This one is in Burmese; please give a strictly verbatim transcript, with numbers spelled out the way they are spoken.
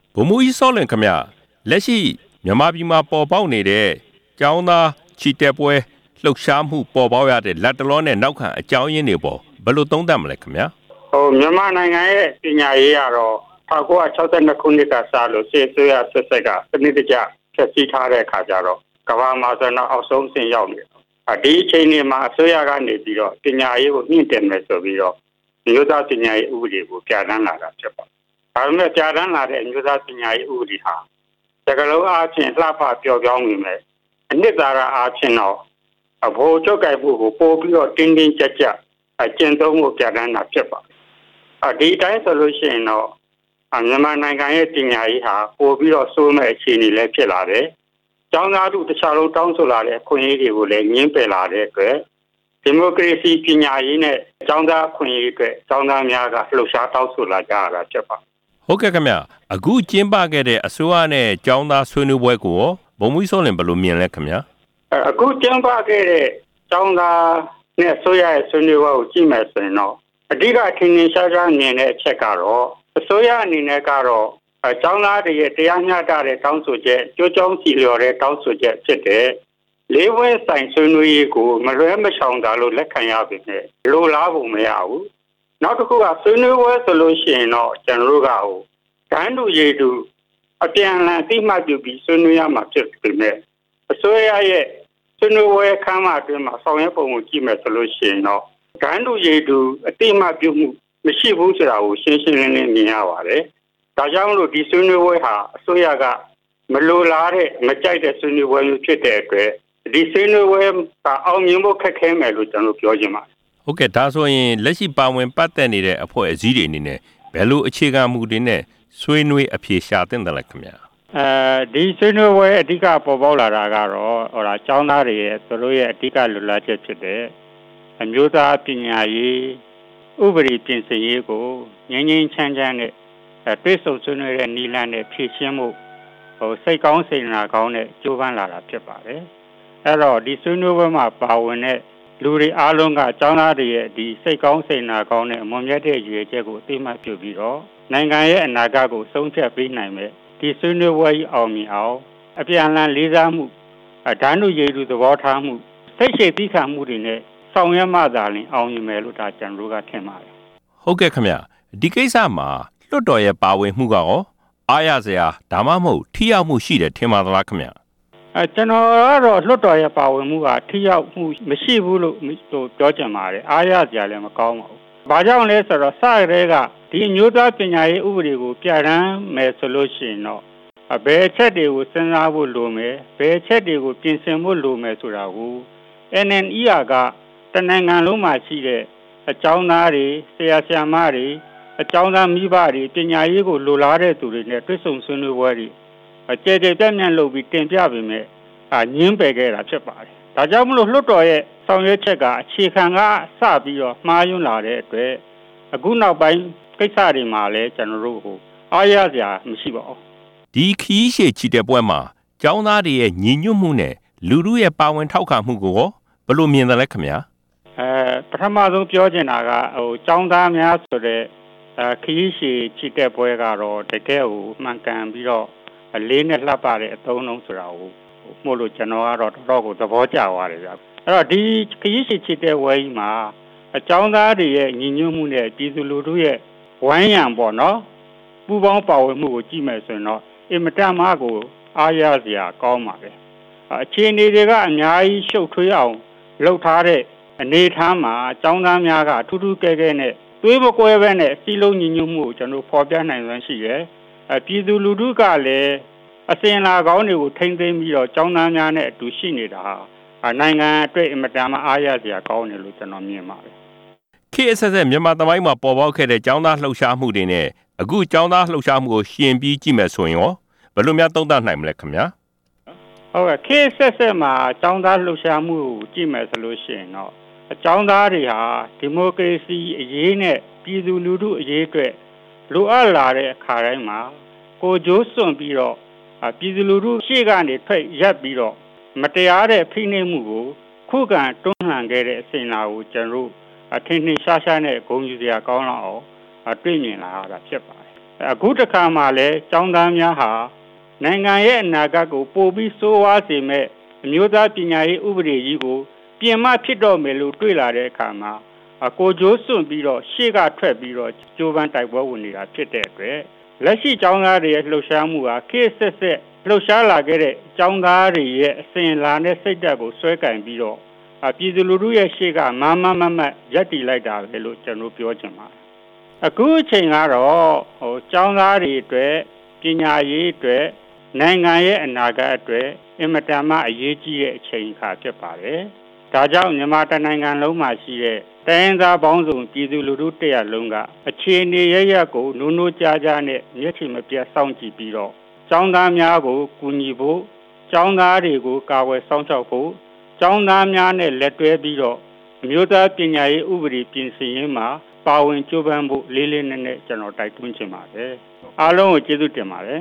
ဗိုလ်မှူးကြီးစောလင်ခင်ဗျလက်ရှိမြန်မာပြည်မှာပေါ်ပေါက်နေတဲ့ကျောင်းသားချီတက်ပွဲလှုပ်ရှားမှုပေါ်ပေါက်ရတဲ့လက်တလောနဲ့နောက်ခံအကြောင်းရင်းတွေပေါ်ဘယ်လိုသုံးသပ်မလဲခင်ဗျာဟိုမြန်မာနိုင်ငံရဲ့ပညာရေးကတော့၁၉၆၂ခုနှစ်ကစလို့စစ်အစိုးရဆက်ဆက်ကစနစ်တကျဖျက်ဆီးထားတဲ့အခါကျတော့ကမ္ဘာမှာဆိုတော့အောက်ဆုံးအဆင့်ရောက်နေတယ်ဒီအချိန်တွေမှာအစိုးရကနေပြီးတော့ပညာရေးကိုမြင့်တင်မယ်ဆိုပြီးတော့မျိုးသားပညာရေးဥပဒေကိုပြဋ္ဌာန်းလာတာဖြစ်ပါတယ်။ဒါပေမဲ့ပြဋ္ဌာန်းလာတဲ့မျိုးသားပညာရေးဥပဒေဟာတကယ်လို့အားဖြင့်လှပပျော်ပြောင်းနေမယ်အနှစ်သာရအားဖြင့်တော့အဖို့ချုပ်ကိုက်မှုကိုပို့ပြီးတော့တင်းတင်းကြပ်ကြပ်အကျင့်သုံးဖို့ပြဋ္ဌာန်းတာဖြစ်ပါတယ်။အဲဒီတိုင်းဆိုလို့ရှိရင်တော့မြန်မာနိုင်ငံရဲ့ပညာရေးဟာပို့ပြီးတော့စိုးမဲ့အခြေအနေလည်းဖြစ်လာတယ်။ကျောင်းသားတို့တခြားလုံးတောင်းဆိုလာတဲ့အခွင့်အရေးတွေကိုလည်းငင်းပယ်လာတဲ့အတွက်ဒီမိုကရေစီပညာရေးနဲ့ကျောင်းသားအခွင့်အရေးအတွက်ကျောင်းသားများကလှုပ်ရှားတောင်းဆိုလာကြရတာဖြစ်ပါဟုတ်ကဲ့ခင်ဗျအခုကျင်းပခဲ့တဲ့အစိုးရနဲ့ကျောင်းသားဆွေးနွေးပွဲကိုဗိုလ်မှူးစောလင်ဘယ်လိုမြင်လဲခင်ဗျအခုကျင်းပခဲ့တဲ့ကျောင်းသားနဲ့အစိုးရရဲ့ဆွေးနွေးပွဲကိုကြည့်မယ်ဆိုရင်တော့အဓိကထင်ထင်ရှားရှားမြင်တဲ့အချက်ကတော့အစိုးရအနေနဲ့ကတော့ကျောင်းသားတွေရဲ့တရားမျှတတဲ့တောင်းဆိုချက်ကြိုးကြောင်းစီလျော်တဲ့တောင်းဆိုချက်ဖြစ်တဲ့လေးဝဲဆိုင်ဆွေးနွေးရေးကိုမလွဲမရှောင်တာလို့လက်ခံရပြီနဲ့လိုလားဖို့မရဘူးနောက်တစ်ခုကဆွေးနွေးပွဲဆိုလို့ရှိရင်တော့ကျွန်တော်တို့ကဟိုတန်းတူရည်တူအပြန်အလှန်အတိမတ်ပြုပြီးဆွေးနွေးရမှာဖြစ်ပေမဲ့အစိုးရရဲ့ဆွေးနွေးပွဲခန်းမအတွင်းမှာဆောင်ရွက်ပုံကိုကြည့်မယ်ဆိုလို့ရှိရင်တော့တန်းတူရည်တူအတိမတ်ပြုမှုမရှိဘူးဆိုတာကိုရှင်းရှင်းလင်းလင်းမြင်ရပါတယ်ဒါကြောင့်မလို့ဒီဆွေးနွေးပွဲဟာအစိုးရကမလိုလားတဲ့မကြိုက်တဲ့ဆွေးနွေးပွဲမျိုးဖြစ်တဲ့အတွက်ဒီဆွေးနွေးပွဲကအောင်မြင်ဖို့ခက်ခဲမယ်လို့ကျွန်တော်ပြောချင်ပါတယ်ဟုတ်ကဲ့ဒါဆိုရင်လက်ရှိပါဝင်ပတ်သက်နေတဲ့အဖွဲ့အစည်းတွေအနေနဲ့ဘယ်လိုအခြေခံမူတွေနဲ့ဆွေးနွေးအဖြေရှာသင့်တယ်လဲခင်ဗျာအဲဒီဆွေးနွေးပွဲအဓိကပေါ်ပေါက်လာတာကတော့ဟောတာကျောင်းသားတွေရဲ့သူတို့ရဲ့အဓိကလိုလားချက်ဖြစ်တဲ့အမျိုးသားပညာရေးဥပဒေပြင်ဆင်ရေးကိုငြိမ်းငြိမ်းချမ်းချမ်းနဲ့တွဲဆုံဆွေးနွေးတဲ့နည်းလမ်းနဲ့ဖြည့်ရှင်းမှုဟိုစိတ်ကောင်းစေနာကောင်းနဲ့ကြိုးပမ်းလာတာဖြစ်ပါတယ်အဲ့တော့ဒီဆွေးနွေးပွဲမှာပါဝင်တဲ့လူတွေအားလုံးကကျောင်းသားတွေရဲ့ဒီစိတ်ကောင်းစေနာကောင်းနဲ့အမွန်မြတ်တဲ့ရည်ရွယ်ချက်ကိုအသိမှတ်ပြုပြီးတော့နိုင်ငံရဲ့အနာဂတ်ကိုဆုံးဖြတ်ပေးနိုင်မယ်ဒီဆွေးနွေးပွဲကြီးအောင်မြင်အောင်အပြန်အလှန်လေးစားမှုဓာတ်နုရည်သူသဘောထားမှုစိတ်ရှိသီးခံမှုတွေနဲ့ဆောင်ရွက်မှသာလျှင်အောင်မြင်မယ်လို့ဒါကျွန်တော်တို့ကထင်ပါတယ်ဟုတ်ကဲ့ခင်ဗျဒီကိစ္စမှာလွှတ်တော်ရဲ့ပါဝင်မှုကရောအားရစရာဒါမှမဟုတ်ထိရောက်မှုရှိတယ်ထင်ပါသလားခင်ဗျအဲကျွန်တော်ကတော့လွှတ်တော်ရဲ့ပါဝင်မှုကထိရောက်မှုမရှိဘူးလို့ပြောချင်ပါတယ်အားရစရာလည်းမကောင်းပါဘူး။ဘာကြောင့်လဲဆိုတော့စရဲကဒီအမျိုးသားပညာရေးဥပဒေကိုပြဋ္ဌာန်းမယ်ဆိုလို့ရှိရင်တော့ဘယ်အချက်တွေကိုစဉ်းစားဖို့လိုမယ်ဘယ်အချက်တွေကိုပြင်ဆင်ဖို့လိုမယ်ဆိုတာကို အန် အန် အီ အာ ကတနိုင်ငံလုံးမှာရှိတဲ့အကျောင်းသားတွေဆရာဆရာမတွေအကျောင်းသားမိဘတွေပညာရေးကိုလိုလားတဲ့သူတွေနဲ့တွေ့ဆုံဆွေးနွေးပွဲတွေအကျယ်ကျယ်ပြန့်ပြန့်လုပ်ပြီးတင်ပြပေးမယ်အာညင်းပယ်ခဲ့တာဖြစ်ပါတယ်။ဒါကြောင့်မလို့လွှတ်တော်ရဲ့ဆောင်ရွက်ချက်ကအခြေခံကစပြီးတော့မှားယွင်းလာတဲ့အတွက်အခုနောက်ပိုင်းကိစ္စတွေမှာလည်းကျွန်တော်တို့ဟိုအားရစရာမရှိပါဘူး။ဒီခီးရှည်ချီတဲ့ပွဲမှာကျောင်းသားတွေရဲ့ညီညွတ်မှုနဲ့လူထုရဲ့ပါဝင်ထောက်ခံမှုကိုဘယ်လိုမြင်သလဲခင်ဗျာ။အဲပထမဆုံးပြောချင်တာကဟိုကျောင်းသားများဆိုတဲ့အခီးရှည်ချီတဲ့ပွဲကတော့တကယ်ကိုမှန်ကန်ပြီးတော့အလေးနဲ့လှပတဲ့အသုံးလုံးဆိုတာကိုမို့လို့ကျွန်တော်ကတော့တော်တော်ကိုသဘောကျသွားတယ်ဗျာအဲ့တော့ဒီခရီးရှိချစ်တဲ့ဝဲကြီးမှာအကျောင်းသားတွေရဲ့ညီညွတ်မှုနဲ့ပြည်သူလူထုရဲ့ဝိုင်းရံပေါ့နော်ပူးပေါင်းပါဝင်မှုကိုကြည့်မယ်ဆိုရင်တော့အင်မတန်မှကိုအားရစရာကောင်းပါပဲအခြေအနေတွေကအများကြီးရှုပ်ထွေးအောင်လှုပ်ထားတဲ့အနေအထားမှာအကျောင်းသားများကထူးထူးကဲကဲနဲ့သွေးမကွဲဘဲနဲ့စီလုံးညီညွတ်မှုကိုကျွန်တော်ဖော်ပြနိုင်စွမ်းရှိတယ်အပြည်သူလူထုကလည်းအစင်လာကောင်းတွေကိုထိမ့်သိမ်းပြီးတော့ကျောင်းသားများနဲ့အတူရှိနေတာဟာနိုင်ငံအတွက်အင်မတန်မှအားရစရာကောင်းတယ်လို့ကျွန်တော်မြင်ပါတယ်။ခေတ်အဆက်ဆက်မြန်မာသမိုင်းမှာပေါ်ပေါက်ခဲ့တဲ့ကျောင်းသားလှုပ်ရှားမှုတွေနဲ့အခုကျောင်းသားလှုပ်ရှားမှုကိုရှင်ပြီးကြည့်မယ်ဆိုရင်ရောဘယ်လိုများသုံးသပ်နိုင်မလဲခင်ဗျာ။ဟုတ်ကဲ့ခေတ်အဆက်ဆက်မှာကျောင်းသားလှုပ်ရှားမှုကိုကြည့်မယ်ဆိုလို့ရှိရင်တော့ကျောင်းသားတွေဟာဒီမိုကရေစီအရေးနဲ့ပြည်သူလူထုအရေးအတွက်လိုအပ်လာတဲ့အခါတိုင်းမှာကိုကြိုးစွန့်ပြီးတော့ပြည်သူလူထုရှေ့ကနေထွက်ရပ်ပြီးတော့မတရားတဲ့ဖိနှိပ်မှုကိုခုခံတွန်းလှန်ခဲ့တဲ့အစဉ်အလာကိုကျွန်တော်တို့အထင်ထင်ရှားရှားနဲ့ဂုဏ်ယူစရာကောင်းလောက်အောင်တွေ့မြင်လာရတာဖြစ်ပါတယ်အခုတစ်ခါမှလည်းကျောင်းသားများဟာနိုင်ငံရဲ့အနာဂတ်ကိုပိုပြီးဆိုးဝါးစေမဲ့အမျိုးသားပညာရေးဥပဒေကြီးကိုပြင်မဖြစ်တော့မယ်လို့တွေ့လာတဲ့အခါမှာကိုကျိုးစွန့်ပြီးတော့ရှေ့ကထွက်ပြီးတော့ကြိုးပမ်းတိုက်ပွဲဝင်နေတာဖြစ်တဲ့အတွက်လက်ရှိကျောင်းသားတွေရဲ့လှုပ်ရှားမှုဟာခေတ်ဆက်ဆက်လှုပ်ရှားလာခဲ့တဲ့ကျောင်းသားတွေရဲ့အစဉ်လာတဲ့စိတ်ဓာတ်ကိုဆွဲကင်ပြီးတော့ပြည်သူလူထုရဲ့ရှေ့ကမမမမရက်တီလိုက်တာပဲလို့ကျွန်တော်ပြောချင်ပါတယ်အခုအချိန်ကတော့ဟိုကျောင်းသားတွေအတွက်ပညာရေးအတွက်နိုင်ငံရဲ့အနာဂတ်အတွက်အင်မတန်မှအရေးကြီးတဲ့အချိန်အခါဖြစ်ပါတယ်ဒါကြောင့်မြန်မာတိုင်းနိုင်ငံလုံးမှာရှိတဲ့တိုင်းသားပေါင်းစုံပြည်သူလူထုတရက်လုံးကအခြေအနေရရကိုနိုးနိုးကြားကြားနဲ့မျက်ခြေမပြတ်စောင့်ကြည့်ပြီးတော့ကျောင်းသားများကိုကူညီဖို့ကျောင်းသားတွေကိုကာဝယ်စောင့်ရှောက်ဖို့ကျောင်းသားများနဲ့လက်တွဲပြီးတော့အမျိုးသားပညာရေးဥပဒေပြင်ဆင်ရေးမှာပါဝင်ကြိုးပမ်းဖို့လေးလေးနက်နက်ကျွန်တော်တိုက်တွန်းချင်ပါတယ်အားလုံးကိုကျေးဇူးတင်ပါတယ်